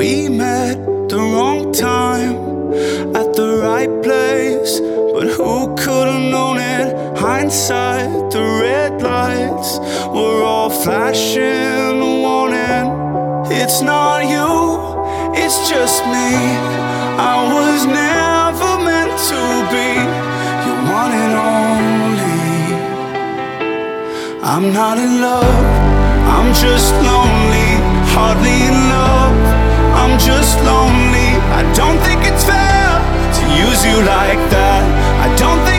We met the wrong time at the right place, but who could've known it? Hindsight, the red lights were all flashing a warning. It's not you, it's just me. I was never meant to be your one and only. I'm not in love, I'm just lonely. Hardly in love, I'm just lonely. I don't think it's fair to use you like that. I don't think